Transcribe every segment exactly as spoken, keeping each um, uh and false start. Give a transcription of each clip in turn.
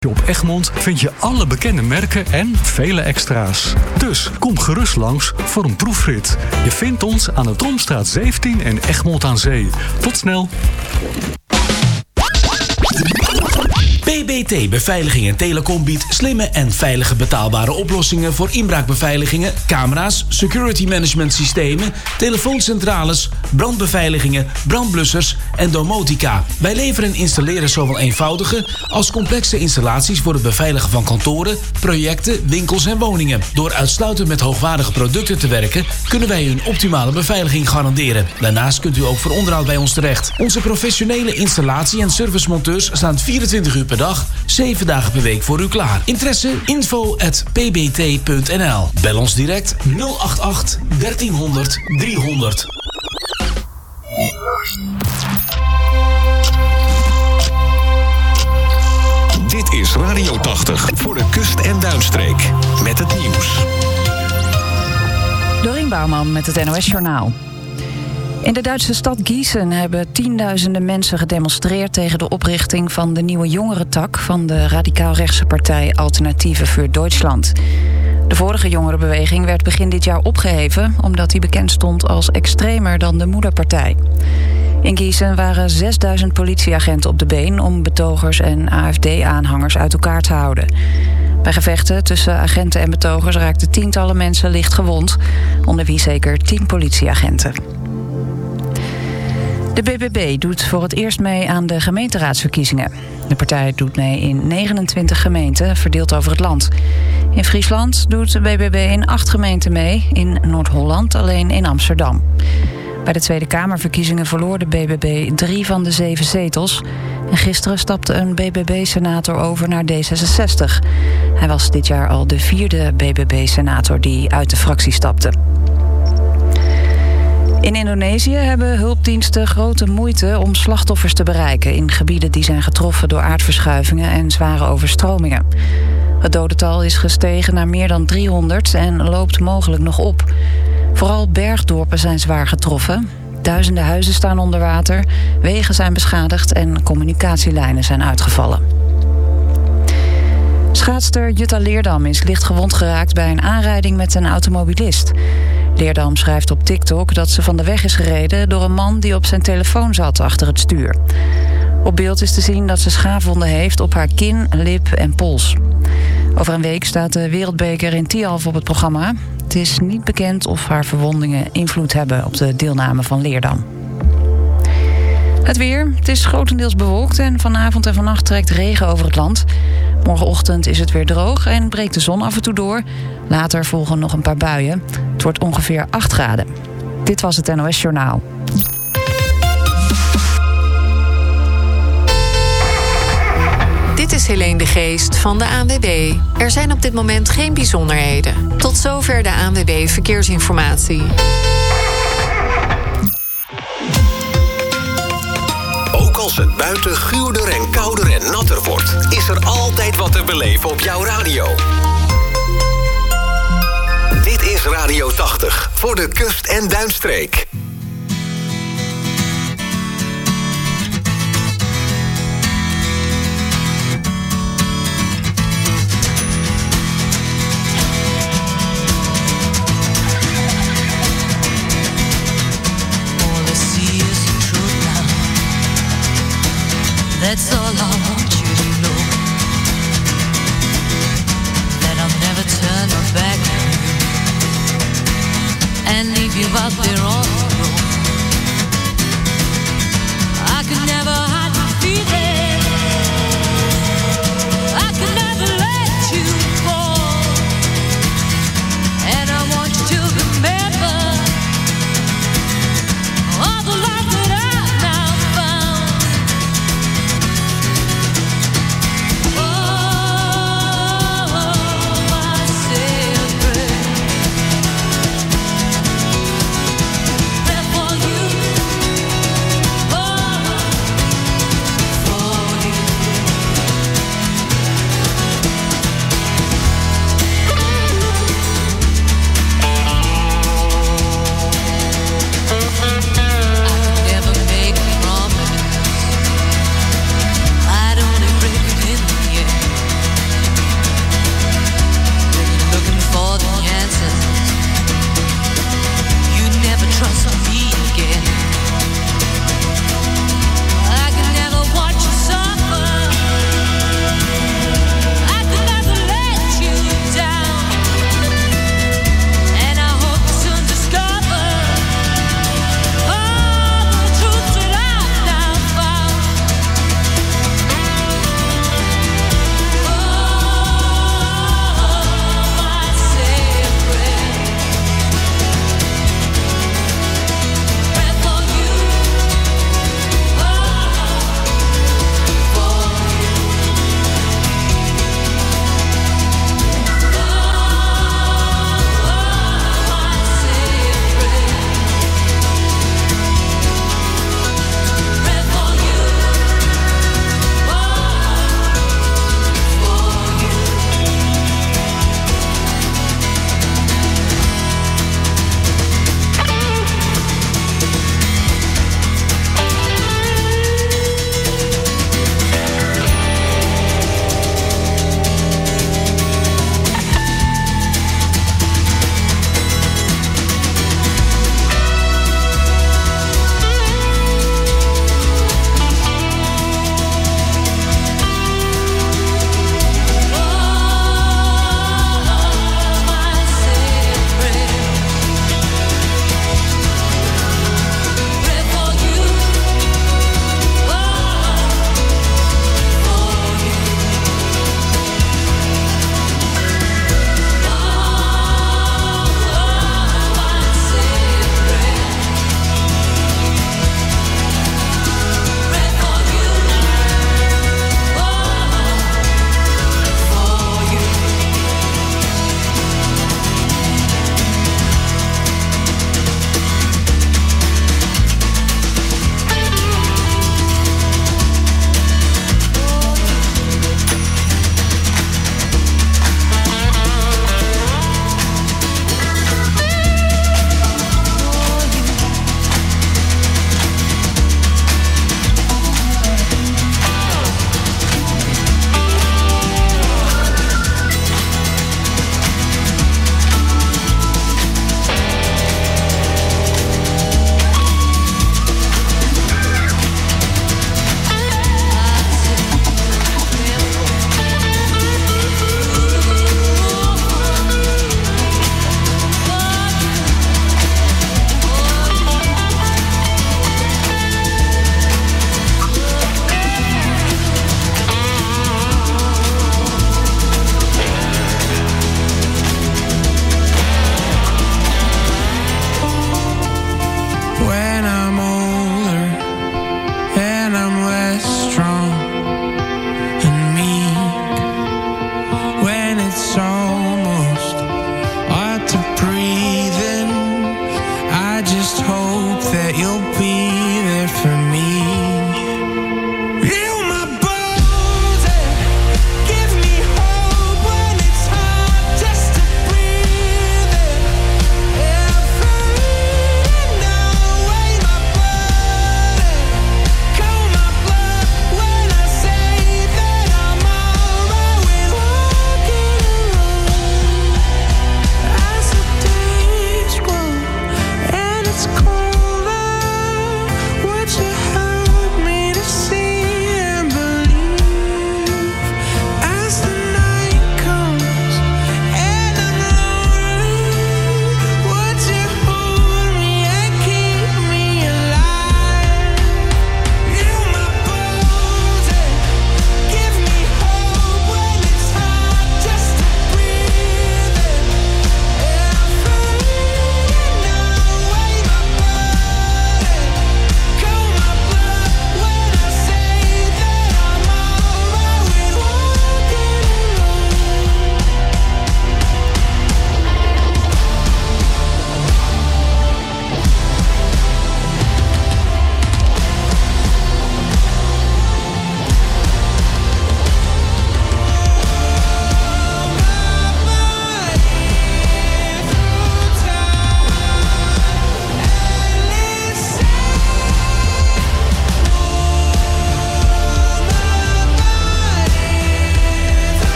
Op Egmond vind je alle bekende merken en vele extra's. Dus kom gerust langs voor een proefrit. Je vindt ons aan de Tromstraat zeventien in Egmond aan Zee. Tot snel! P B T Beveiliging en Telecom biedt slimme en veilige betaalbare oplossingen voor inbraakbeveiligingen, camera's, security management systemen, telefooncentrales, brandbeveiligingen, brandblussers en domotica. Wij leveren en installeren zowel eenvoudige als complexe installaties voor het beveiligen van kantoren, projecten, winkels en woningen. Door uitsluitend met hoogwaardige producten te werken, kunnen wij u een optimale beveiliging garanderen. Daarnaast kunt u ook voor onderhoud bij ons terecht. Onze professionele installatie- en servicemonteurs staan vierentwintig uur per dag, zeven dagen per week voor u klaar. Interesse? info at p b t punt n l. Bel ons direct nul acht acht dertienhonderd driehonderd. Dit is Radio tachtig voor de kust- en duinstreek. Met het nieuws. Dorien Bouwman met het N O S-journaal. In de Duitse stad Gießen hebben tienduizenden mensen gedemonstreerd tegen de oprichting van de nieuwe jongerentak van de radicaal-rechtse partij Alternatieven für Deutschland. De vorige jongerenbeweging werd begin dit jaar opgeheven omdat die bekend stond als extremer dan de moederpartij. In Gießen waren zesduizend politieagenten op de been om betogers en A F D-aanhangers uit elkaar te houden. Bij gevechten tussen agenten en betogers raakten tientallen mensen licht gewond, onder wie zeker tien politieagenten. De B B B doet voor het eerst mee aan de gemeenteraadsverkiezingen. De partij doet mee in negenentwintig gemeenten, verdeeld over het land. In Friesland doet de B B B in acht gemeenten mee, in Noord-Holland alleen in Amsterdam. Bij de Tweede Kamerverkiezingen verloor de B B B drie van de zeven zetels. En gisteren stapte een B B B-senator over naar D zesenzestig. Hij was dit jaar al de vierde B B B-senator die uit de fractie stapte. In Indonesië hebben hulpdiensten grote moeite om slachtoffers te bereiken in gebieden die zijn getroffen door aardverschuivingen en zware overstromingen. Het dodental is gestegen naar meer dan driehonderd en loopt mogelijk nog op. Vooral bergdorpen zijn zwaar getroffen. Duizenden huizen staan onder water, wegen zijn beschadigd en communicatielijnen zijn uitgevallen. Schaatster Jutta Leerdam is licht gewond geraakt bij een aanrijding met een automobilist. Leerdam schrijft op TikTok dat ze van de weg is gereden door een man die op zijn telefoon zat achter het stuur. Op beeld is te zien dat ze schaafwonden heeft op haar kin, lip en pols. Over een week staat de wereldbeker in Tialf op het programma. Het is niet bekend of haar verwondingen invloed hebben op de deelname van Leerdam. Het weer. Het is grotendeels bewolkt en vanavond en vannacht trekt regen over het land. Morgenochtend is het weer droog en breekt de zon af en toe door. Later volgen nog een paar buien. Het wordt ongeveer acht graden. Dit was het N O S-journaal. Dit is Helene de Geest van de A N W B. Er zijn op dit moment geen bijzonderheden. Tot zover de A N W B Verkeersinformatie. Ook als het buiten guurder en kouder en natter wordt, is er altijd wat te beleven op jouw radio. Dit is Radio tachtig voor de kust- en duinstreek. That's all I want you to know. That I'll never turn my back on you and leave you out there on the road.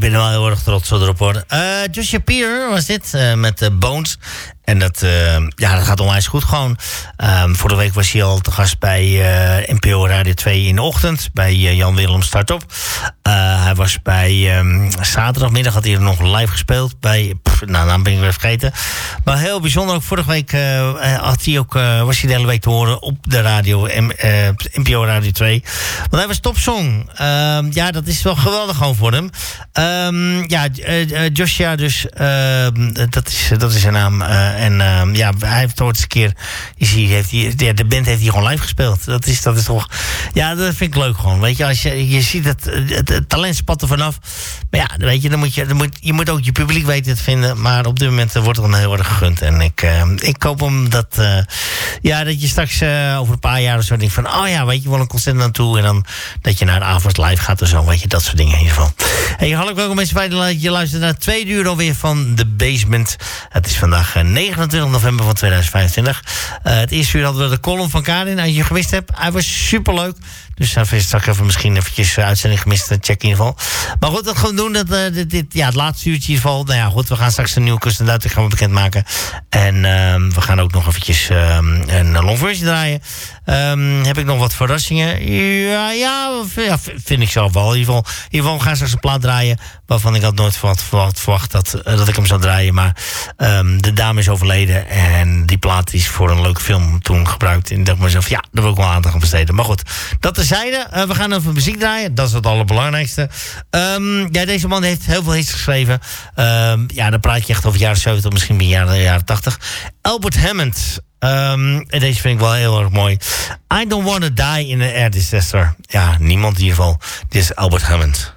ben wel heel erg trots erop, hoor. Uh, Joshua Peer was dit, uh, met uh, Bones. En dat, uh, ja, dat gaat onwijs goed gewoon. Um, vorige week was hij al te gast bij uh, N P O Radio twee in de ochtend. Bij uh, Jan Willem Startop. Uh, hij was bij um, zaterdagmiddag had hij er nog live gespeeld. Bij, pff, nou, dan ben ik weer vergeten. Maar heel bijzonder, ook vorige week uh, had hij ook, uh, was hij de hele week te horen op de radio, M, uh, N P O Radio twee. Want hij was topsong. Um, ja, dat is wel geweldig gewoon voor hem. Um, ja, uh, uh, Joshua dus, uh, dat, is, dat is zijn naam. Uh, En uh, ja, hij heeft ooit eens een keer... Je ziet, heeft hij, ja, de band heeft hij gewoon live gespeeld. Dat is, dat is toch... Ja, dat vind ik leuk gewoon. Weet je, als je, je ziet het, het, het talent spat er vanaf. Maar ja, weet je, dan moet je, dan moet, je moet ook je publiek weten te vinden. Maar op dit moment wordt het hem heel erg gegund. En ik, uh, ik hoop hem dat... Uh, ja, dat je straks uh, over een paar jaar of zo denkt van... Oh ja, weet je, wel een concert naartoe. En dan dat je naar de avond live gaat of zo. Weet je, dat soort dingen in ieder geval. Hey, hartelijk welkom mensen bij de, je luistert naar twee uur alweer van The Basement. Het is vandaag uh, negenentwintig november van tweeduizend vijfentwintig. Uh, het eerste uur hadden we de column van Karin. Als je gemist hebt, hij was superleuk. Dus dan uh, straks even misschien eventjes uh, uitzending gemist. Check in ieder geval. Maar goed, dat gaan we doen. Dat, uh, dit, dit, ja, het laatste uurtje in ieder geval. Nou ja, goed, we gaan straks een nieuwe Kust en Duitsland gaan we bekendmaken. En uh, we gaan ook nog eventjes uh, een long version draaien. Um, heb ik nog wat verrassingen? Ja, ja, ja, vind ik zelf wel. In ieder geval, in ieder geval we gaan straks een plaat draaien waarvan ik had nooit verwacht, verwacht, verwacht dat, uh, dat ik hem zou draaien. Maar um, de dame is overleden en die plaat is voor een leuke film toen gebruikt. En ik dacht mezelf, ja, daar wil ik wel aandacht aan besteden. Maar goed, dat terzijde. Uh, we gaan even muziek draaien. Dat is het allerbelangrijkste. Um, ja, deze man heeft heel veel hits geschreven. Um, ja, dan praat je echt over jaren zeventig, misschien bij jaren, jaren tachtig. Albert Hammond. Um, en deze vind ik wel heel erg mooi. I Don't Wanna Die in an Air Disaster. Ja, niemand in ieder geval. Dit is Albert Hammond.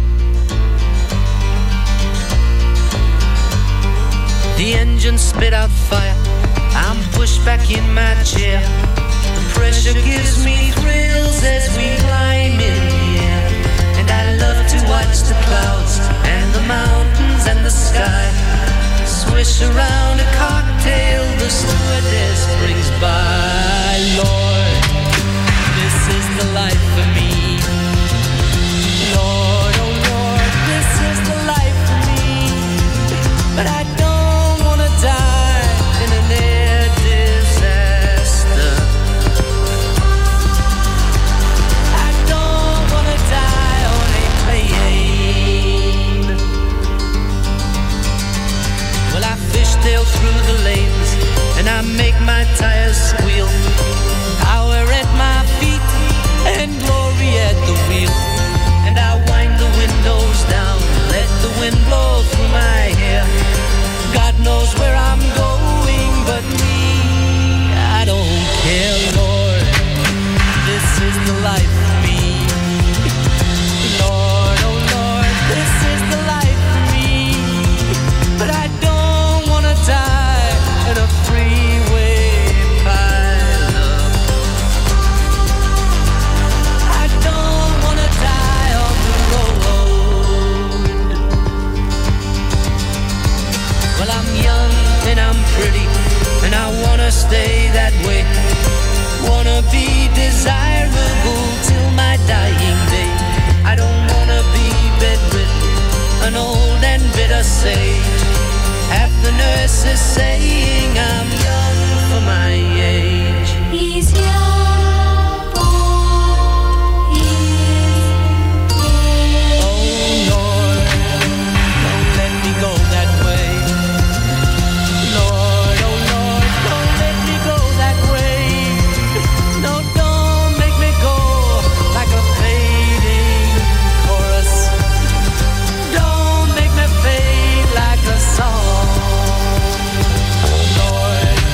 The engine spit out fire. I'm pushed back in my chair. The pressure gives me thrills as we climb in the air. And I love to watch the clouds and the mountains and the sky swish around a cocktail the stewardess brings by. Lord, this is the life for me. Lord, oh Lord, this is the life for me. But I don't want to die in an air disaster. I don't want to die on a plane. Well, I fishtail through the lanes and I make my tires squeal. Power at my feet and glory at the wheel. And I wind the windows down, let the wind blow through my hair. God knows where I'm going, but me, I don't care, Lord. This is the life for me. Lord, oh Lord, this is the life for me. But I don't want to die in a freeway pileup. I don't want to die on the road. Well, I'm young and I'm pretty, and I want to stay that way. Wanna be desirable till my dying day. I don't want to be bedridden, an old and bitter sage. Half the nurses saying I'm young for my age. He's young for his age. Oh Lord, don't let me go that way. Lord, oh Lord, don't let me go that way. No, don't make me go like a fading chorus. Don't make me fade like a song. Lord,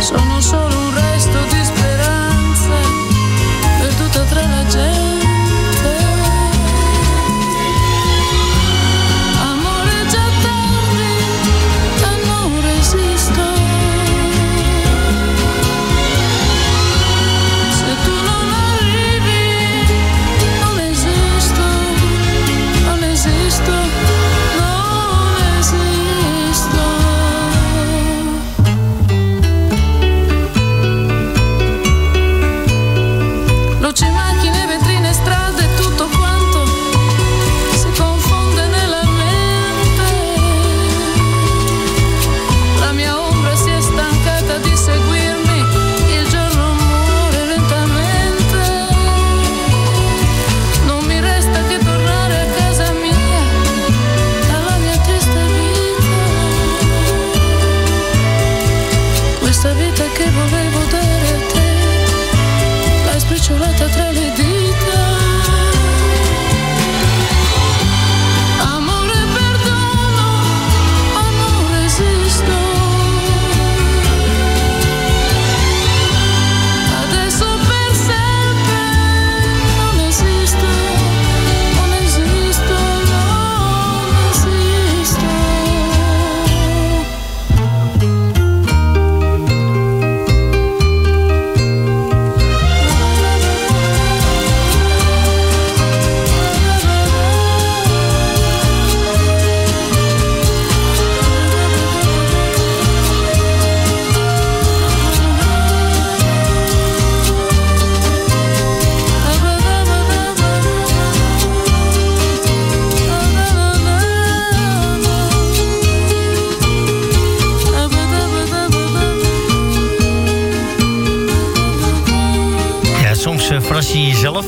sono solo un resto di speranza perduta tra la gente. Amore già tardi, ma non resisto. Se tu non arrivi, non esisto, non esisto, non esisto. Luci, macchine, vetrine, strade, tutto quanto si confonde nella mente. La mia ombra si è stancata di seguirmi, il giorno muore lentamente. Non mi resta che tornare a casa mia, alla mia triste vita. Questa vita che volevo dare a te, l'hai spicciolata tra le dita. Amore, perdono, ma non resisto. Adesso per sempre non esisto, non esisto, non esisto. Ja, soms uh, verras je jezelf.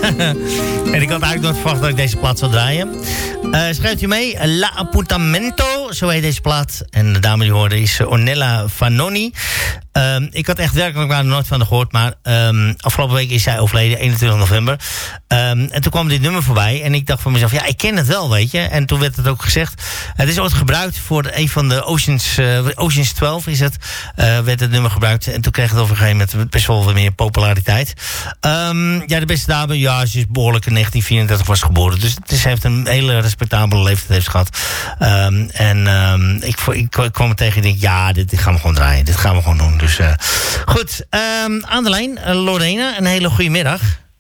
En ik had eigenlijk nooit verwacht dat ik deze plaat zou draaien. Uh, schrijft u mee, La Appuntamento, zo heet deze plaat. En de dame die hoorde is uh, Ornella Vanoni. Um, ik had echt werkelijk waar nooit van haar gehoord, maar um, afgelopen week is zij overleden, eenentwintig november. Um, en toen kwam dit nummer voorbij en ik dacht van mezelf, ja, ik ken het wel, weet je. En toen werd het ook gezegd, het is ooit gebruikt voor een van de Oceans, uh, Oceans twaalf is het, uh, werd het nummer gebruikt. En toen kreeg het op een gegeven moment best wel wat meer populariteit. Um, ja, de beste dame, ja, ze is behoorlijk in negentien vierendertig was geboren. Dus het is, ze heeft een hele respectabele leeftijd heeft gehad. Um, en um, ik, ik, ik kwam er tegen en ik denk, ja, dit, dit gaan we gewoon draaien. Dit gaan we gewoon doen. Dus uh, goed, um, aan de lijn, uh, Lorena, een hele goede middag.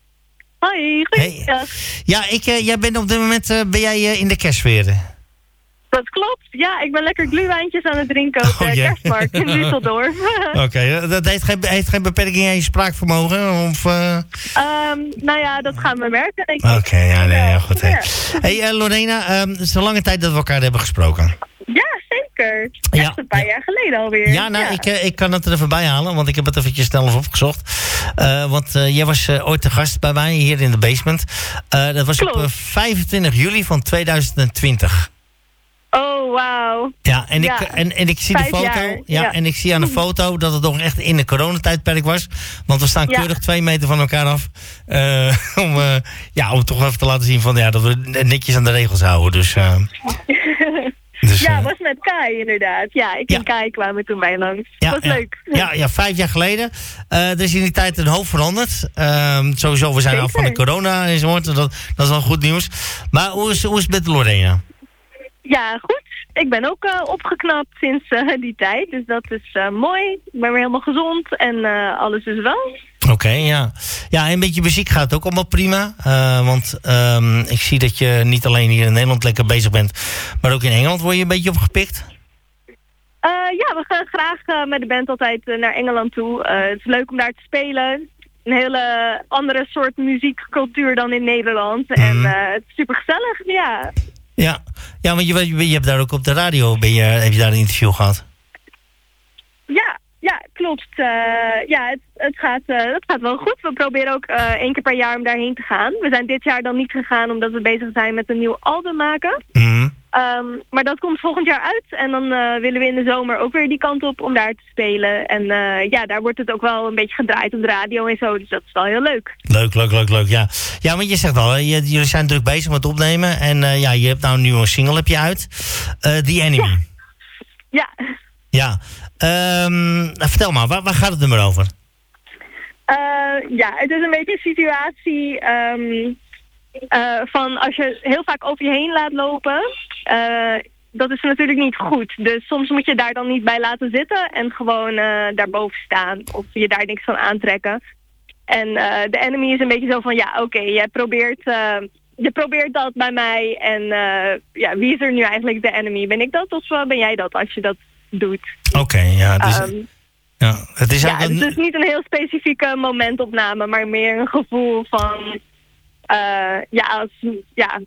Hoi, goedemiddag. Hey. Ja, ik, uh, jij bent op dit moment uh, ben jij uh, in de kerstsfeer. Dat klopt. Ja, ik ben lekker glühwijntjes aan het drinken op de Oh, yeah. kerstmarkt in Düsseldorf. Oké, okay, dat heeft geen, heeft geen beperking aan je spraakvermogen? Of, uh... um, nou ja, dat gaan we merken, denk ik. Oké, okay, ja, nee, ja, goed. Hey, Ja. hey uh, Lorena, um, het is een lange tijd dat we elkaar hebben gesproken. Ja, zeker. Echt Ja. een paar jaar geleden alweer. Ja, nou, Ik, uh, ik kan het er even bij halen, want ik heb het eventjes snel even opgezocht. Uh, want uh, jij was uh, ooit te gast bij mij hier in de basement. Uh, dat was Klopt. op uh, vijfentwintig juli van tweeduizend twintig. Oh, wauw. Ja, en ik, Ja. en, en ik zie Vijf de foto. jaar, Ja, ja. en ik zie aan de foto dat het nog echt in de coronatijdperk was. Want we staan Ja. keurig twee meter van elkaar af. Uh, om, uh, ja, om toch even te laten zien van, ja, dat we netjes aan de regels houden. Dus, uh, dus ja, uh, was met Kai inderdaad. Ja, ik Ja. en Kai kwamen toen bij langs. Ja, was ja. leuk. Ja, ja, vijf jaar geleden. Uh, er is in die tijd een hoop veranderd. Uh, sowieso, we zijn af van de Zeker. corona enzovoort. Dat, dat is wel goed nieuws. Maar hoe is, hoe is het met Lorena? Ja, goed. Ik ben ook uh, opgeknapt sinds uh, die tijd. Dus dat is uh, mooi. Ik ben weer helemaal gezond en uh, alles is wel. Oké, okay, ja. Ja, en een beetje muziek gaat ook allemaal prima. Uh, want um, ik zie dat je niet alleen hier in Nederland lekker bezig bent, maar ook in Engeland word je een beetje opgepikt. Uh, ja, we gaan graag uh, met de band altijd uh, naar Engeland toe. Uh, het is leuk om daar te spelen. Een hele andere soort muziekcultuur dan in Nederland. Mhm. En uh, het is super gezellig, ja. Ja, ja, want je, je, je hebt daar ook op de radio, ben je, heb je daar een interview gehad? Ja, ja, klopt. Uh, ja, het, het, gaat, uh, het gaat wel goed. We proberen ook uh, één keer per jaar om daarheen te gaan. We zijn dit jaar dan niet gegaan omdat we bezig zijn met een nieuw album maken. Mhm. Um, maar dat komt volgend jaar uit. En dan uh, willen we in de zomer ook weer die kant op om daar te spelen. En uh, ja, daar wordt het ook wel een beetje gedraaid op de radio en zo. Dus dat is wel heel leuk. Leuk, leuk, leuk, leuk, ja. Ja, want je zegt al, hè, je, jullie zijn druk bezig met opnemen. En uh, ja, je hebt nou een nieuwe single heb je uit. Uh, The Enemy. Ja. Ja. Um, vertel maar, waar, waar gaat het nummer over? Uh, ja, het is een beetje een situatie um, uh, van als je heel vaak over je heen laat lopen. Uh, dat is natuurlijk niet goed. Dus soms moet je daar dan niet bij laten zitten en gewoon uh, daarboven staan of je daar niks van aantrekken. En uh, de enemy is een beetje zo van, ja, oké, okay, jij probeert, uh, je probeert dat bij mij en uh, ja, wie is er nu eigenlijk de enemy? Ben ik dat of uh, ben jij dat als je dat doet? Oké, okay, ja, dus... Um, Ja, het is, ja, het is dus niet een heel specifieke momentopname, maar meer een gevoel van, uh, ja, als, ja.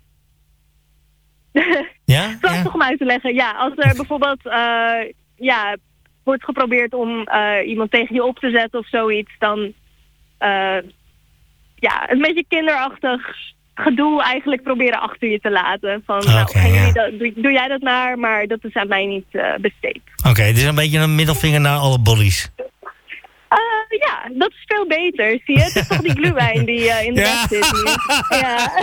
Ja? Lastig ja? om uit te leggen. Ja, als er bijvoorbeeld, uh, ja, wordt geprobeerd om uh, iemand tegen je op te zetten of zoiets, dan, uh, ja, een beetje kinderachtig gedoe eigenlijk proberen achter je te laten. Van, okay, nou, gaan jullie dat, doe, doe jij dat maar, maar dat is aan mij niet uh, besteed. Oké, okay, het is een beetje een middelvinger naar alle bollies. Uh, ja, dat is veel beter, zie je? Het is toch die glühwein die uh, in de weg zit hier. Ja.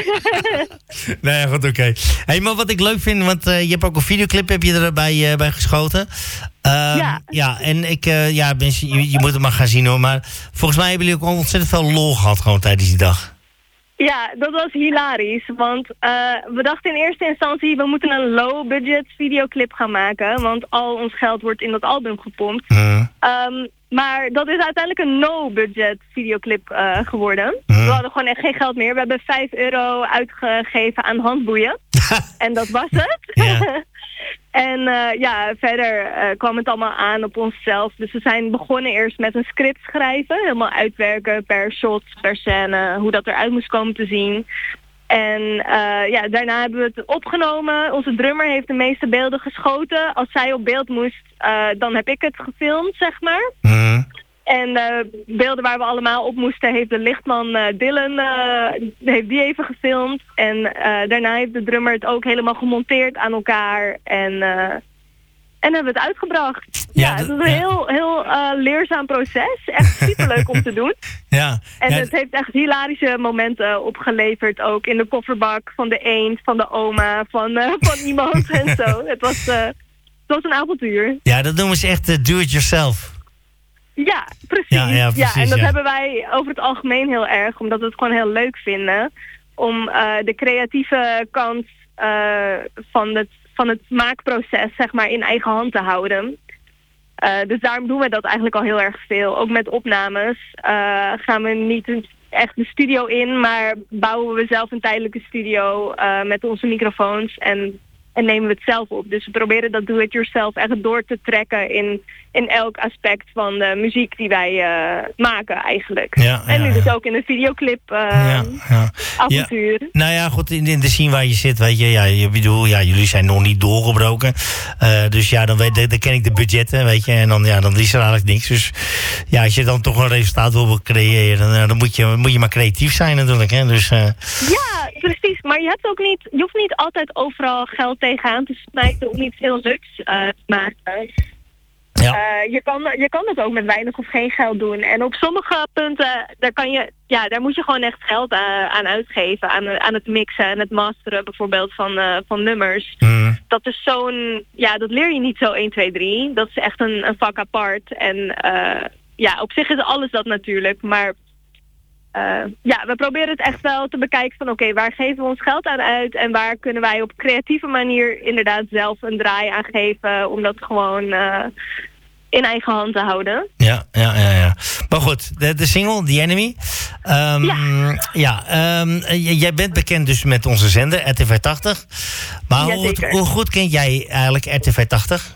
Nee, goed, oké. Okay. Hey, maar wat ik leuk vind, want uh, je hebt ook een videoclip heb je erbij uh, bij geschoten. Uh, ja. Ja, en ik, uh, ja, mensen, je, je moet het maar gaan zien hoor, maar volgens mij hebben jullie ook ontzettend veel lol gehad gewoon tijdens die dag. Ja, dat was hilarisch, want uh, we dachten in eerste instantie, we moeten een low-budget videoclip gaan maken, want al ons geld wordt in dat album gepompt. Mm. Um, maar dat is uiteindelijk een no-budget videoclip uh, geworden. Mm. We hadden gewoon echt geen geld meer. We hebben vijf euro uitgegeven aan handboeien. En dat was het. Yeah. En uh, ja, verder uh, kwam het allemaal aan op onszelf. Dus we zijn begonnen eerst met een script schrijven. Helemaal uitwerken per shot, per scène, hoe dat eruit moest komen te zien. En uh, ja, daarna hebben we het opgenomen. Onze drummer heeft de meeste beelden geschoten. Als zij op beeld moest, uh, dan heb ik het gefilmd, zeg maar. Mm. En uh, beelden waar we allemaal op moesten heeft de lichtman uh, Dylan uh, heeft die even gefilmd. En uh, daarna heeft de drummer het ook helemaal gemonteerd aan elkaar. En, uh, en hebben we het uitgebracht. Ja, ja het is een ja. heel, heel uh, leerzaam proces. Echt superleuk om te doen. Ja. En ja. het heeft echt hilarische momenten opgeleverd ook. In de kofferbak van de eend, van de oma, van, uh, van iemand en zo. Het was, uh, het was een avontuur. Ja, dat noemen ze echt uh, do-it-yourself. Ja, precies. Ja, ja, precies. Ja, en dat ja. hebben wij over het algemeen heel erg, omdat we het gewoon heel leuk vinden. Om uh, de creatieve kant uh, van, het, van het maakproces, zeg maar, in eigen hand te houden. Uh, dus daarom doen we dat eigenlijk al heel erg veel. Ook met opnames uh, gaan we niet echt de studio in, maar bouwen we zelf een tijdelijke studio uh, met onze microfoons en... En nemen we het zelf op. Dus we proberen dat do-it-yourself echt door te trekken in, in elk aspect van de muziek die wij uh, maken eigenlijk. Ja, en nu ja, dus ja. ook in de videoclip uh, ja, ja. avontuur. Ja, nou ja, goed, in, in de scene waar je zit, weet je, ja, je bedoel, ja, jullie zijn nog niet doorgebroken. Uh, dus ja, dan, weet, dan ken ik de budgetten, weet je, en dan, ja, dan is er eigenlijk niks. Dus ja, als je dan toch een resultaat wil creëren, dan, dan moet, je, moet je maar creatief zijn natuurlijk, hè. Dus, uh, ja, precies. Maar je hebt ook niet, je hoeft niet altijd overal geld tegenaan te smijten om iets heel leuks uh, te maken. Ja. Uh, je, kan, je kan het ook met weinig of geen geld doen. En op sommige punten, daar, kan je, ja, daar moet je gewoon echt geld aan, aan uitgeven. Aan, aan het mixen en het masteren bijvoorbeeld van, uh, van nummers. Mm. Dat is zo'n, ja, dat leer je niet zo één, twee, drie. Dat is echt een, een vak apart. En uh, ja, op zich is alles dat natuurlijk, maar... Uh, ja, we proberen het echt wel te bekijken van oké, okay, waar geven we ons geld aan uit en waar kunnen wij op creatieve manier inderdaad zelf een draai aan geven om dat gewoon uh, in eigen hand te houden. Ja, ja, ja, ja. Maar goed, de, de single, The Enemy. Um, ja, ja um, j- jij bent bekend dus met onze zender, R T V tachtig. Maar ja, hoe, hoe goed ken jij eigenlijk R T V tachtig?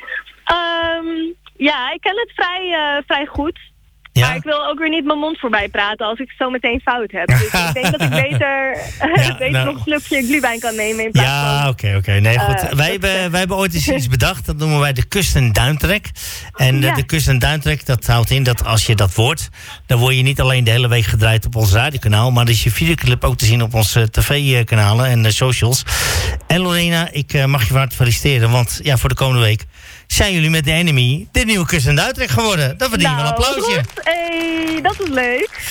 Um, ja, ik ken het vrij, uh, vrij goed. Ja? Maar ik wil ook weer niet mijn mond voorbij praten als ik het zo meteen fout heb. Dus ik denk dat ik beter, ja, beter nou, nog een slukje glühwein kan nemen in plaats ja, van... oké, oké. Nee, goed. Uh, wij, hebben, wij hebben ooit eens iets bedacht. Dat noemen wij de kust- en duintrek. En ja. de, de kust- en duintrek, dat houdt in dat als je dat wordt... dan word je niet alleen de hele week gedraaid op ons radiokanaal... maar dan is je videoclip ook te zien op onze tv-kanalen en de socials. En Lorena, ik uh, mag je van harte feliciteren. Want ja, voor de komende week... zijn jullie met The Enemy de nieuwe kust- en duintrek geworden. Dat verdient nou, wel een applausje. Goed. Hey, dat is leuk.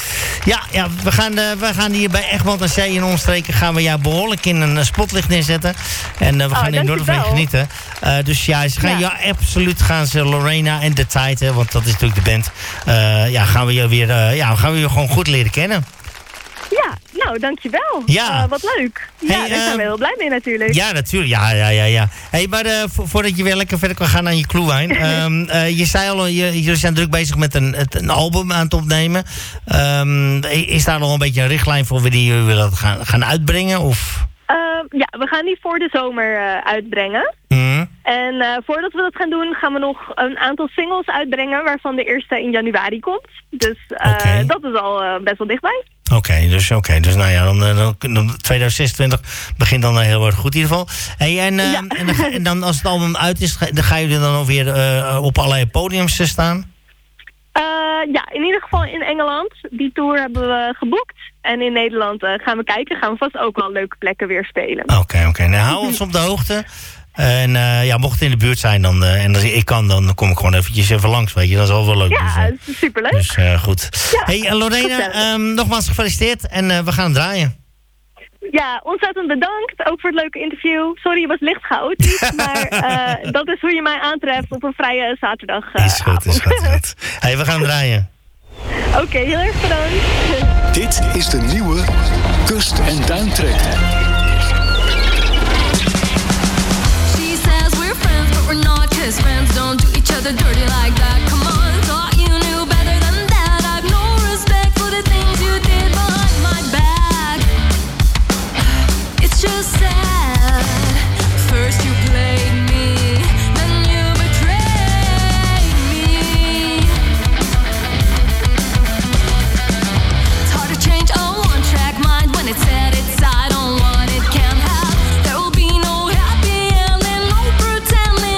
Ja, ja we, gaan, uh, we gaan hier bij Egmond aan Zee in omstreken gaan we jou behoorlijk in een uh, spotlicht neerzetten. En uh, we gaan oh, enorm van genieten. Uh, dus ja, ze gaan, ja. ja, absoluut gaan ze Lorena en The Tide, want dat is natuurlijk de band. Uh, ja, gaan we je weer, uh, ja, gaan we je gewoon goed leren kennen. Ja, nou, dankjewel. Ja. Uh, wat leuk. Ja, hey, daar uh, zijn we heel blij mee natuurlijk. Ja, natuurlijk. Ja, ja, ja. ja. Hey, maar uh, vo- voordat je weer lekker verder kan gaan aan je Cluewijn. um, uh, je zei al, je, jullie zijn druk bezig met een, een album aan het opnemen. Um, is daar nog een beetje een richtlijn voor wanneer jullie willen gaan, gaan uitbrengen? Of? Uh, ja, we gaan die voor de zomer uh, uitbrengen. Mm. En uh, voordat we dat gaan doen, gaan we nog een aantal singles uitbrengen, waarvan de eerste in januari komt. Dus uh, okay. dat is al uh, best wel dichtbij. Oké, okay, dus, okay, dus nou ja, dan, dan, dan tweeduizend zesentwintig begint dan heel erg goed in ieder geval. Hey, en, uh, ja. en, dan, en dan als het album uit is, dan gaan jullie dan alweer uh, op allerlei podiums staan? Uh, ja, in ieder geval in Engeland. Die tour hebben we geboekt. En in Nederland uh, gaan we kijken. Gaan we vast ook wel leuke plekken weer spelen. Oké, okay, oké. Okay. Nou, hou ons op de hoogte. En uh, ja, mocht het in de buurt zijn dan, uh, en als ik kan, dan kom ik gewoon eventjes even langs, weet je. Dat is al wel leuk. Ja, dus, uh, superleuk. Dus uh, goed. Ja, hey, uh, Lorena, um, nogmaals gefeliciteerd en uh, we gaan het draaien. Ja, ontzettend bedankt. Ook voor het leuke interview. Sorry, je was licht chaotisch. Maar uh, dat is hoe je mij aantreft op een vrije zaterdag. Uh, is goed, is goed, is goed. Hey, we gaan draaien. Oké, okay, heel erg bedankt. Dit is de nieuwe Kust- en Duintrek. We're not kiss friends, don't do each other dirty like that. Come on, thought you knew better than that. I've no respect for the things you did behind my back. It's just sad. First you played me, then you betrayed me. It's hard to change a one-track mind when it's set its side on what it can't have. There will be no happy ending, no pretending.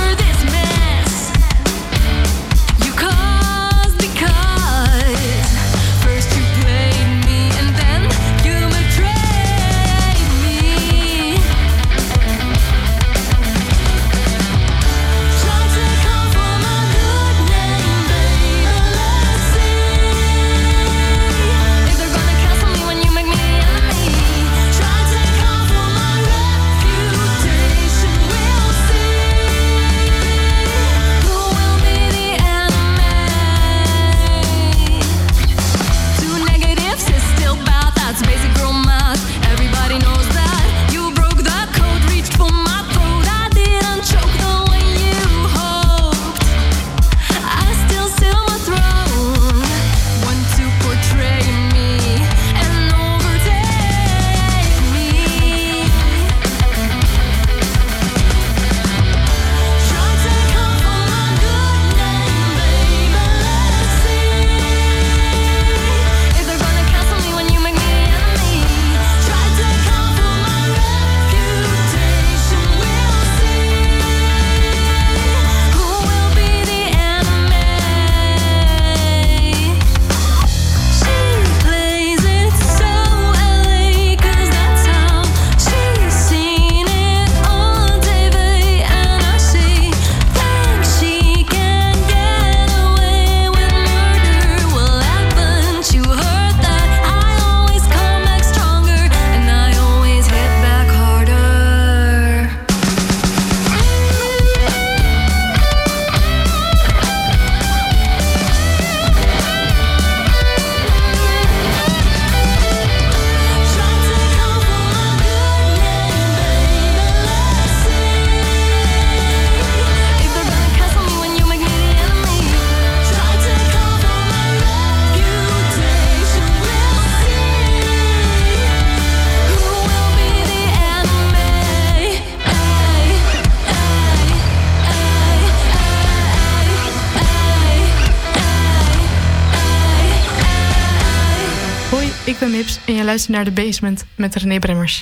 Ik ben Mips en je luistert naar The Basement met René Bremmers.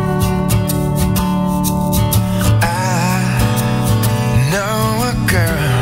Girl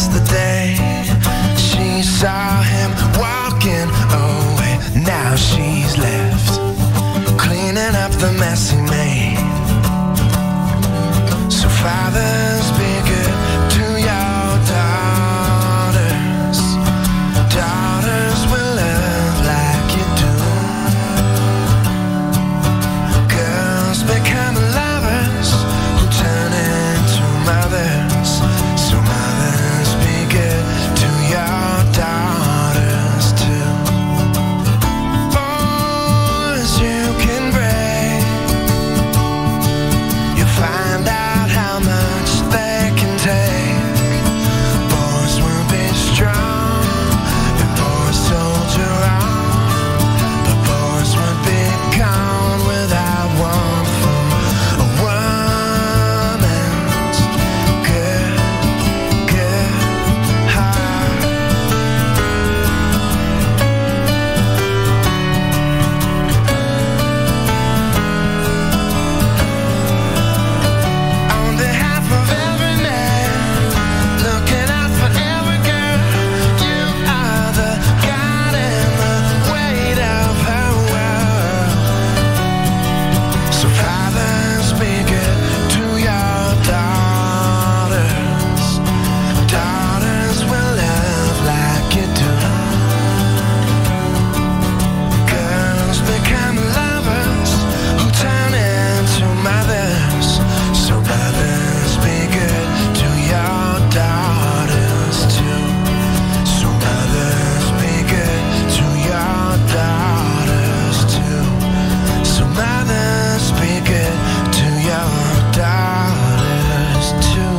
yesterday. She saw him walking away. Now she's left cleaning up the mess he made. So fathers, be good to your daughters. Daughters will love like you do. Girls become lovers who turn into mothers. So mothers, be good to your daughters too. Boys, you can break. You find out how much they can take. Boys will be strong, and boys soldier on. But boys would be gone without one from a woman's good, good heart. On behalf of every man, looking out for every girl, you are the God and the weight of her world. So fathers, be good to your daughters. Daughters will love like you do. Girls become lovers who turn into mothers. So mothers, be good to your daughters too. So mothers, be good to your daughters too. So mothers, be good to your daughters too.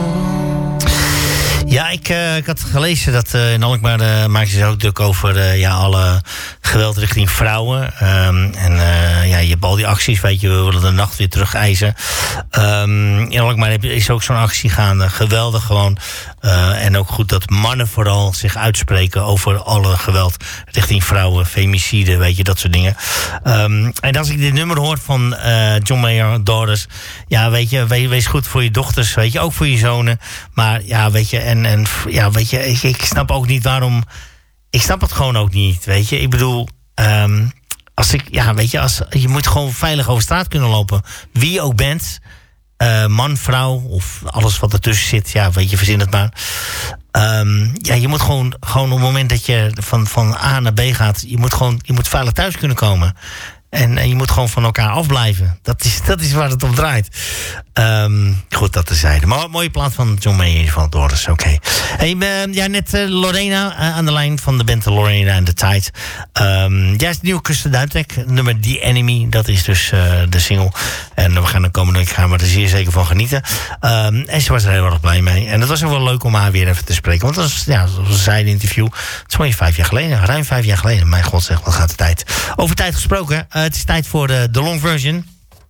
Ja, ik, uh, ik had gelezen dat uh, in Alkmaar uh, maakten ze ook druk over uh, ja, alle geweld richting vrouwen. Um, en uh, ja, je hebt al die acties, weet je, we willen de nacht weer terug eisen. Um, in Alkmaar heb je- is ook zo'n actie gaande. Geweldig gewoon. Uh, en ook goed dat mannen vooral zich uitspreken over alle geweld richting vrouwen, femicide, weet je, dat soort dingen. Um, en als ik dit nummer hoor van uh, John Mayer, Daughters, ja, weet je, we- wees goed voor je dochters, weet je, ook voor je zonen. Maar ja, weet je, en, en ja, weet je, ik, ik snap ook niet waarom. Ik snap het gewoon ook niet, weet je. Ik bedoel, um, als ik, ja, weet je, als, je moet gewoon veilig over straat kunnen lopen. Wie je ook bent, uh, man, vrouw of alles wat ertussen zit, ja, weet je, verzin het maar. Um, ja, je moet gewoon, gewoon op het moment dat je van, van A naar B gaat, je moet gewoon, je moet veilig thuis kunnen komen. En, en je moet gewoon van elkaar afblijven. Dat is, dat is waar het om draait. Um, goed, dat terzijde. Maar mooie plaat van John Mayer in ieder geval. Doris, oké. Okay. Hey, uh, ja, net uh, Lorena uh, aan de lijn van de band Lorena and the Tide. Um, ja, is het nieuwe Kirsten Duintek. Nummer The Enemy. Dat is dus uh, de single. En we gaan de komende week gaan we er zeer zeker van genieten. Um, en ze was er heel erg blij mee. En het was ook wel leuk om haar weer even te spreken. Want dat was, ja, zoals we zeiden in het interview, het is maar vijf jaar geleden. Ruim vijf jaar geleden. Mijn god zeg, wat gaat de tijd. Over tijd gesproken. Uh, het is tijd voor de, de long version.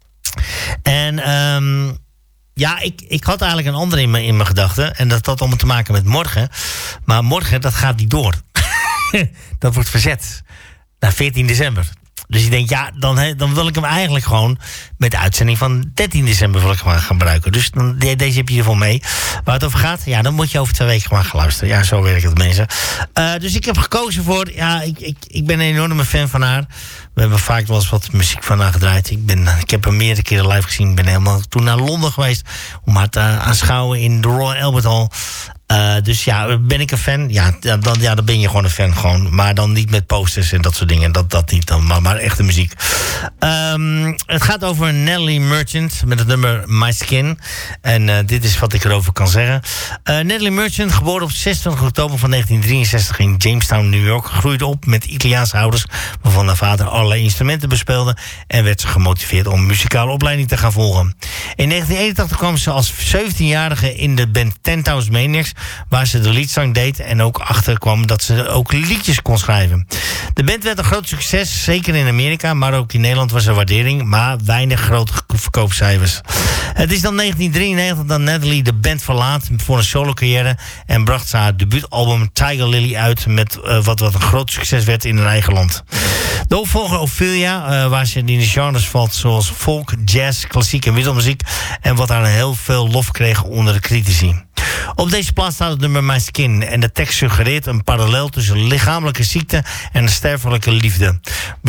En um, ja, ik, ik had eigenlijk een andere in mijn, in mijn gedachten. En dat had allemaal te maken met morgen. Maar morgen, dat gaat niet door. Dat wordt verzet. Naar veertien december. Dus ik denk, ja, dan, he, dan wil ik hem eigenlijk gewoon met de uitzending van dertien december wil ik gewoon gaan gebruiken. Dus dan, de, deze heb je hiervoor mee. Waar het over gaat, ja, dan moet je over twee weken gewoon gaan luisteren. Ja, zo werkt het, mensen. Uh, dus ik heb gekozen voor, ja, ik, ik, ik ben een enorme fan van haar. We hebben vaak wel eens wat muziek van haar gedraaid. Ik, ben, ik heb haar meerdere keren live gezien. Ik ben helemaal toen naar Londen geweest om haar te aanschouwen in de Royal Albert Hall. Uh, dus ja, ben ik een fan? Ja dan, ja, dan ben je gewoon een fan. Gewoon. Maar dan niet met posters en dat soort dingen. Dat, dat niet dan, maar, maar echte muziek. Um, het gaat over Natalie Merchant met het nummer My Skin. En uh, dit is wat ik erover kan zeggen. Uh, Natalie Merchant, geboren op zesentwintig oktober van negentien drieënzestig in Jamestown, New York. Groeide op met Italiaanse ouders, waarvan haar vader allerlei instrumenten bespeelde. En werd ze gemotiveerd om muzikale opleiding te gaan volgen. In negentien eenentachtig kwam ze als zeventienjarige in de band Ten Thousand Maniacs, waar ze de liedzang deed en ook achter kwam dat ze ook liedjes kon schrijven. De band werd een groot succes, zeker in Amerika, maar ook in Nederland was er waardering, maar weinig grote verkoopcijfers. Het is dan negentien drieënnegentig dat Natalie de band verlaat voor een solo-carrière en bracht ze haar debuutalbum Tiger Lily uit met uh, wat, wat een groot succes werd in haar eigen land. De opvolger Ophelia, uh, waar ze in de genres valt zoals folk, jazz, klassiek en wisselmuziek, en wat haar heel veel lof kreeg onder de critici. Op deze plaats staat het nummer My Skin en de tekst suggereert een parallel tussen lichamelijke ziekte en een sterfelijke liefde.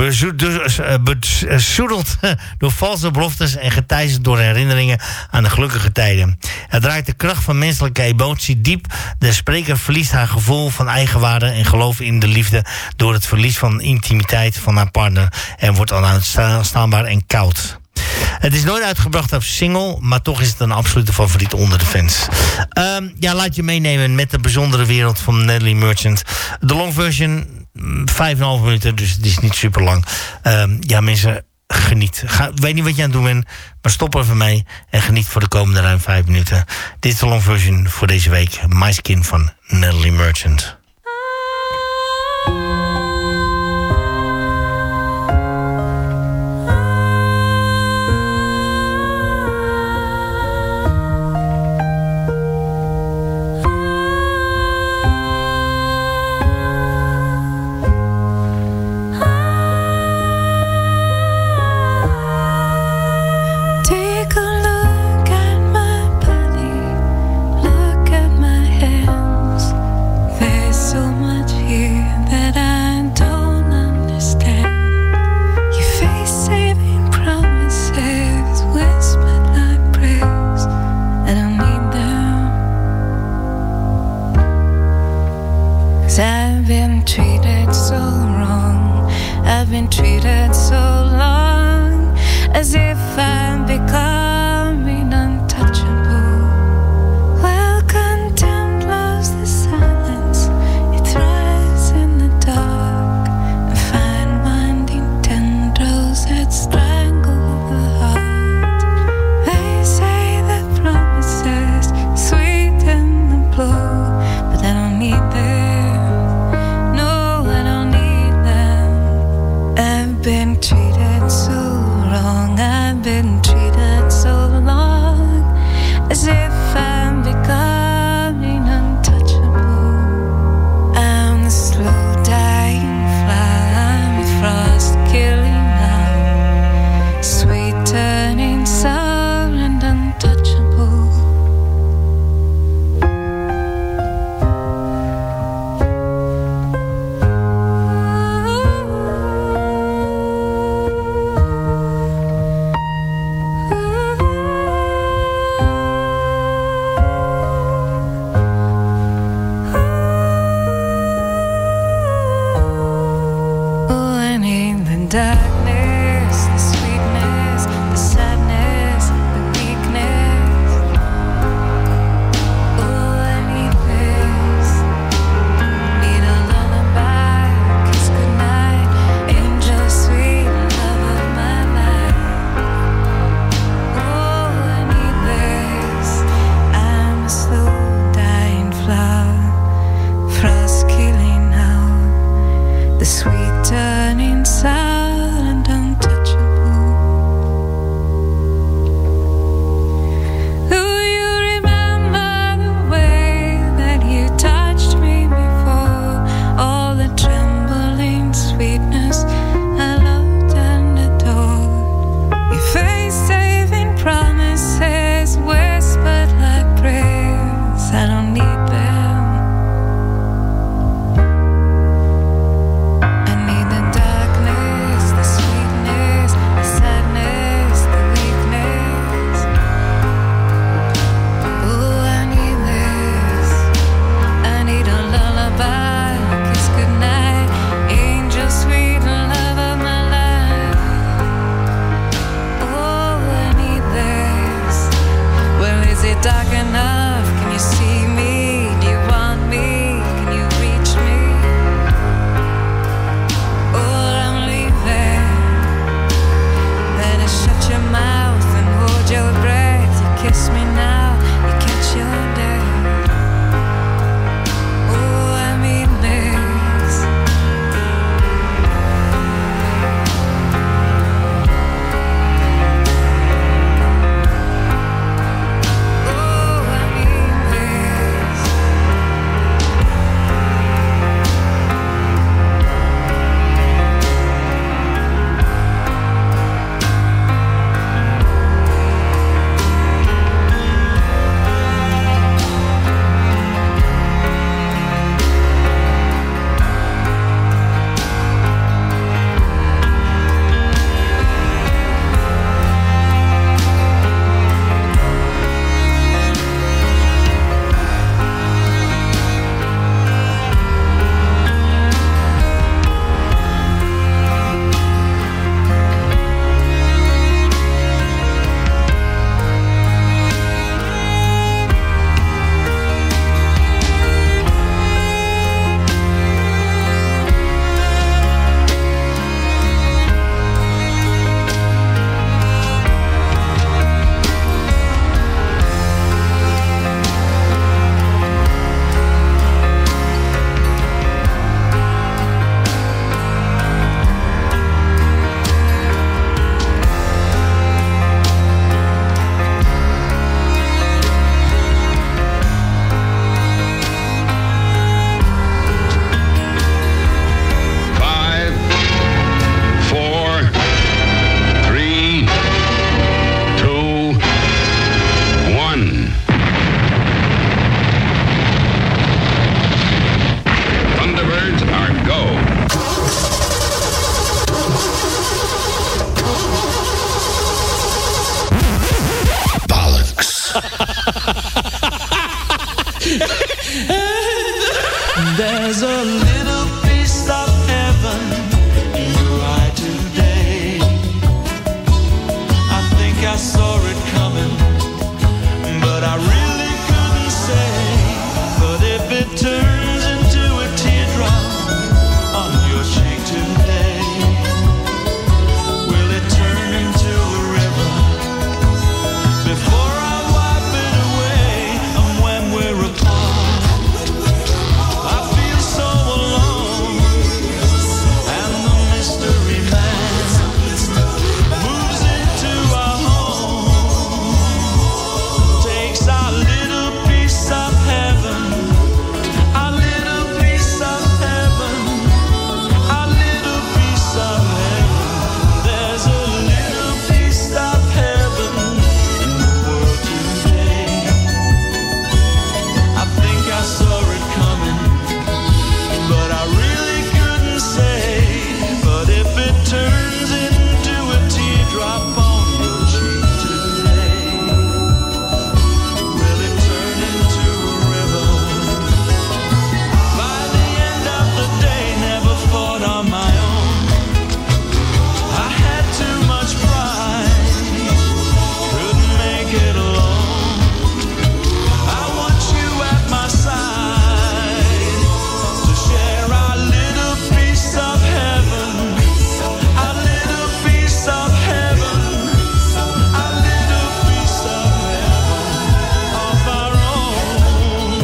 Bezoedeld door valse beloftes en geteisterd door herinneringen aan de gelukkige tijden. Het draait de kracht van menselijke emotie diep. De spreker verliest haar gevoel van eigenwaarde en geloof in de liefde door het verlies van intimiteit van haar partner en wordt onuitstaanbaar en koud. Het is nooit uitgebracht als single, maar toch is het een absolute favoriet onder de fans. Um, ja, laat je meenemen met de bijzondere wereld van Natalie Merchant. De long version, vijf en een half minuten, dus het is niet super lang. Um, ja, mensen, geniet. Ga, ik weet niet wat je aan het doen bent, maar stop even mee en geniet voor de komende ruim vijf minuten. Dit is de long version voor deze week. My Skin van Natalie Merchant. The sweet turning sour There's a little piece of heaven in your eye today. I think I saw it coming, but I really couldn't say. But if it turns into a teardrop on your cheek today, will it turn into a river before I wipe it away? And when we're apart, I feel so alone, and the mystery man moves into our home, takes our little piece of heaven, our little piece of heaven, our little piece of heaven. There's a little piece of heaven in the world today. I think I saw it coming, but I really couldn't say. But if it turns into a teardrop on your cheek today, will it turn into a river? By the end of the day, never fought on my own. I had too much pride, couldn't make it alone. I want you at my side to share our little piece of heaven, our little piece of heaven, our little piece of heaven of our own.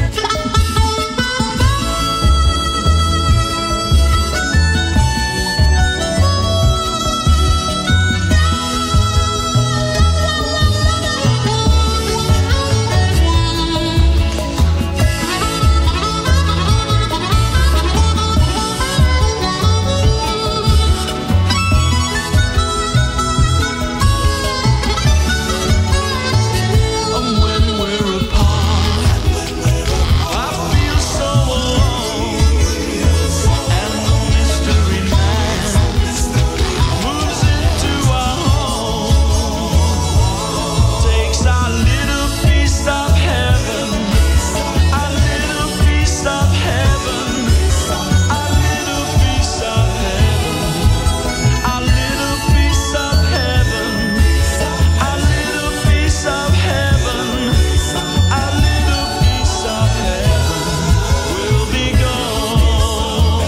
And when we're apart, I feel so alone, and the mystery man moves into our home, takes our little piece of heaven, our little piece of heaven, our little piece of heaven, our little piece of heaven, our little piece of heaven, our little piece of heaven will be gone.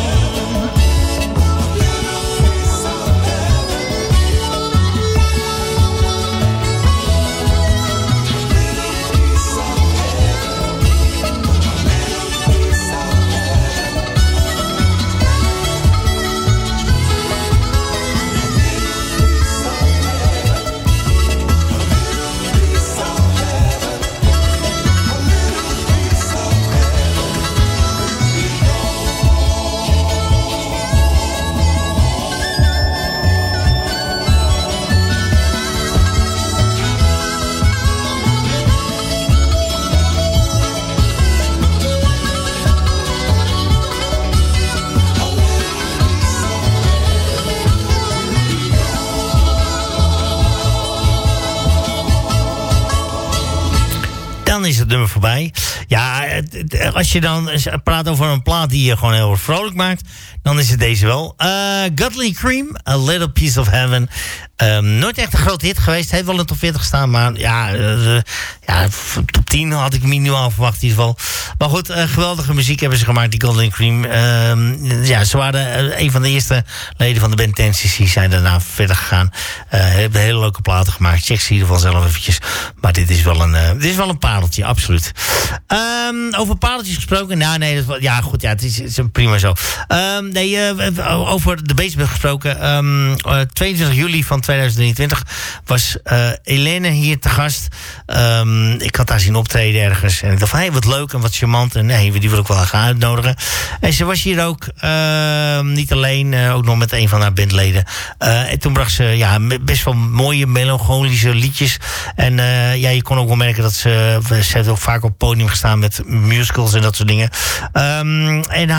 Dan is het nummer voorbij. Ja, het- het- als je dan praat over een plaat die je gewoon heel erg vrolijk maakt, dan is het deze wel. Uh, Godly Cream, A Little Piece of Heaven. Um, nooit echt een grote hit geweest. Heeft wel in top veertig gestaan, maar ja, uh, ja, top tien had ik me nu al verwacht in ieder geval. Maar goed, uh, geweldige muziek hebben ze gemaakt, die Godly Cream. Um, ja, ze waren uh, een van de eerste leden van de band Ten C C, zijn daarna verder gegaan. Uh, hebben hele leuke platen gemaakt. Check ze in ieder geval zelf eventjes. Maar dit is wel een, uh, dit is wel een pareltje, absoluut. Um, over pareltjes gesproken. Nou, nee, dat, ja, goed, ja, het is, het is prima zo. Um, nee, uh, over de Basement gesproken. Um, uh, tweeëntwintig juli van tweeduizend drieëntwintig was uh, Helene hier te gast. Um, ik had haar zien optreden ergens. En ik dacht van, hé, hey, wat leuk en wat charmant. En nee, die wil ik wel gaan uitnodigen. En ze was hier ook uh, niet alleen, uh, ook nog met een van haar bandleden. Uh, en toen bracht ze ja, best wel mooie melancholische liedjes. En uh, ja, je kon ook wel merken dat ze... Ze heeft ook vaak op het podium gestaan met musicals en dat soort dingen. Um, en haar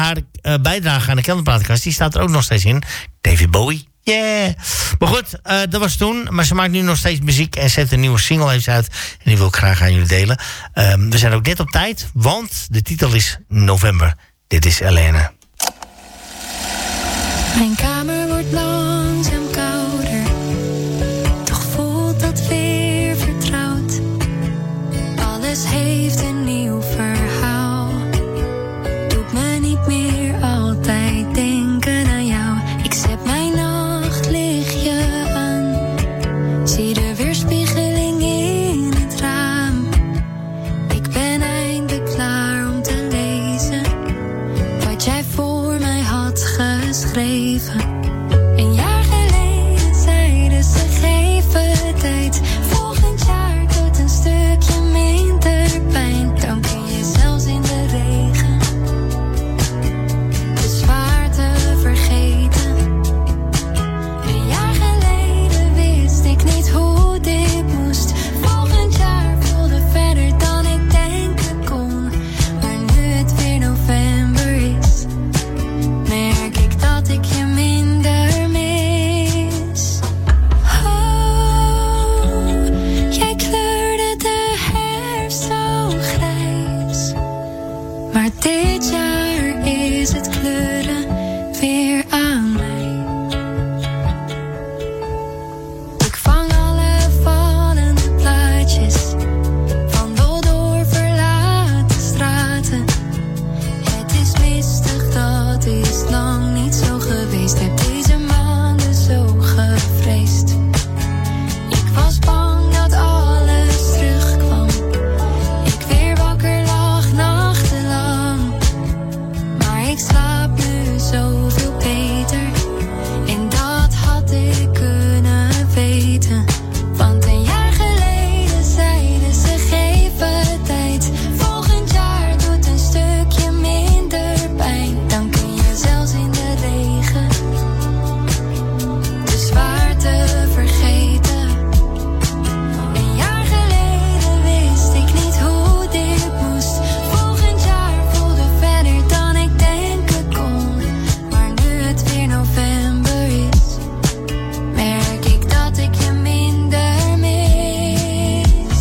uh, bijdragen aan de Kelderplatenkast, die staat er ook nog steeds in. David Bowie. Yeah. Maar goed, uh, dat was toen. Maar ze maakt nu nog steeds muziek en zet een nieuwe single heeft uit. En die wil ik graag aan jullie delen. Um, we zijn ook net op tijd, want de titel is November. Dit is Elena. Mijn kamer wordt langzaam kouder, toch voelt dat weer vertrouwd. Alles heeft een nieuw verhaal, doet me niet meer altijd denken aan jou. Ik zet mijn nachtlichtje aan, zie de weerspiegeling in het raam. Ik ben eindelijk klaar om te lezen wat jij voor mij had geschreven. Een jaar geleden zeiden ze geven tijd, volgend jaar doet een stukje minder pijn. Dan kun je zelfs in de regen de zwaarte vergeten. Een jaar geleden wist ik niet hoe dit moest, volgend jaar voelde verder dan ik denken kon. Maar nu het weer november is, merk ik dat ik je minder mis. Oh, jij kleurde de herfst zo grijs, maar dit jaar is het kleuren weer aan mij. Ik vang alle vallende plaatjes van door verlaten straten. Het is mistig, dat is lang niet zo geweest. Heb deze maanden zo gevreesd. Ik was bang dat alles terugkwam. Ik weer wakker lag nachtenlang. Maar ik slaap nu zoveel beter. En dat had ik kunnen weten. Want een jaar geleden zeiden ze geven tijd, volgend jaar doet een stukje minder pijn. Dan kun je zelfs in de regen de zwaarte vergeten. Een jaar geleden wist ik niet hoe dit moest, volgend jaar voelde verder dan ik denken kon. Maar nu het weer november is, merk ik dat ik je minder mis.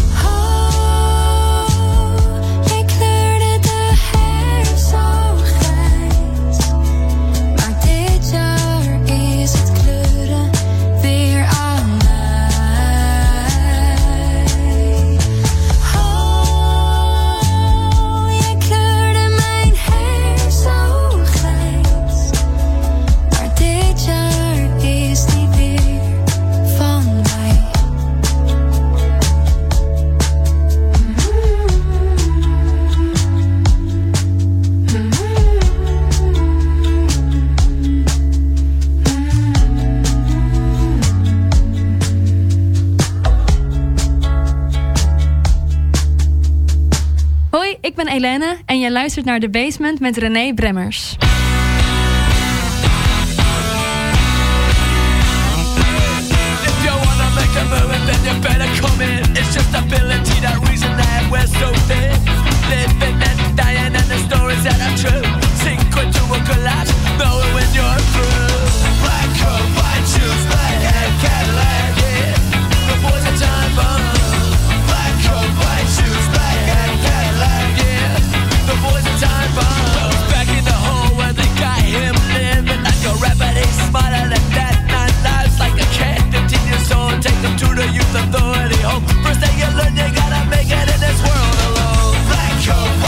Oh, jij kleurde de herfst zo grijs, maar dit jaar is het kleuren weer aan mij. Oh, jij kleurde mijn herfst zo grijs, maar dit jaar is niet weer van mij. Hoi, ik ben Elena en jij luistert naar The Basement met René Bremmers. If you wanna make a move, then you better come in. It's just ability, that reason that we're so thin. Living and dying, and the stories that are true. Sink into a collapse, knowing when you're through. Black coat, white shoes, black hair, Cadillac, yeah. The boys are time bomb. Black coat, white shoes, black hair, Cadillac, yeah. The boys are time bomb. Back in the hole where they got him living like a rabbit, he's smarter than that. Nine lives like a cat, fifteen years old, take them to the youth authority home. First thing you learn, you gotta make it in this world alone. Black coat,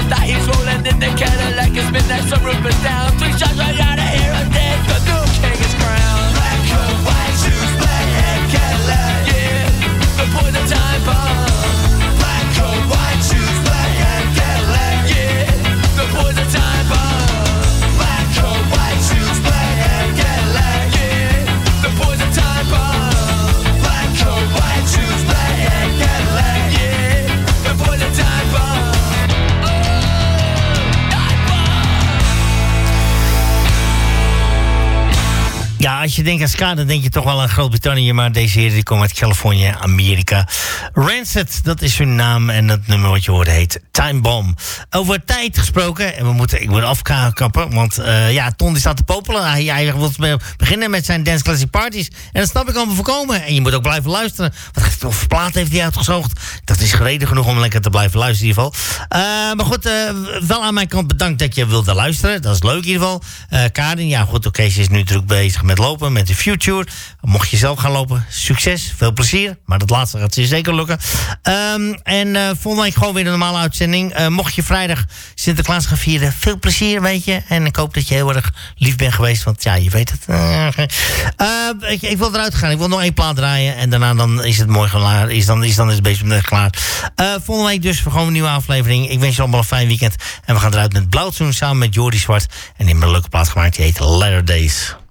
That he's rolling in the Cadillac, it's midnight, some roof down. Three shots right out of here and dead, the new king is crowned. Black coat, white shoes, black hat, Cadillac. Yeah, the poison time bomb. Black coat, white shoes, black hat, Cadillac. Yeah, the poison time bomb. Black coat, white shoes, black hat, Cadillac. Yeah, the poison time bomb. Black coat, white shoes, black hat, Cadillac. Yeah, the poison time bomb. Ja, als je denkt aan ska, dan denk je toch wel aan Groot-Brittannië. Maar deze heren die komen uit Californië, Amerika. Rancid, dat is hun naam. En dat nummer wat je hoorde heet Time Bomb. Over tijd gesproken. En we moeten, ik moet afkappen. Want uh, ja, Ton die staat te popelen. Hij, hij wil beginnen met zijn Dance Classic Parties. En dat snap ik allemaal voorkomen. En je moet ook blijven luisteren. Wat voor plaat heeft hij uitgezocht? Dat is reden genoeg om lekker te blijven luisteren in ieder geval. Uh, maar goed, uh, wel aan mijn kant bedankt dat je wilde luisteren. Dat is leuk in ieder geval. Uh, Karin, ja goed, oké, ze is nu druk bezig met lopen, met de Future. Mocht je zelf gaan lopen, succes, veel plezier. Maar dat laatste gaat je zeker lukken. Um, en uh, volgende week gewoon weer een normale uitzending. Uh, mocht je vrijdag Sinterklaas gaan vieren, veel plezier, weet je. En ik hoop dat je heel erg lief bent geweest, want ja, je weet het. Uh, uh, ik, ik wil eruit gaan. Ik wil nog één plaat draaien en daarna dan is het mooi klaar. Is dan is dan is het beetje klaar. Uh, volgende week dus gewoon een nieuwe aflevering. Ik wens je allemaal een fijn weekend. En we gaan eruit met Blauwzoen samen met Jordi Zwart. En die hebben een leuke plaat gemaakt, die heet Latter Days.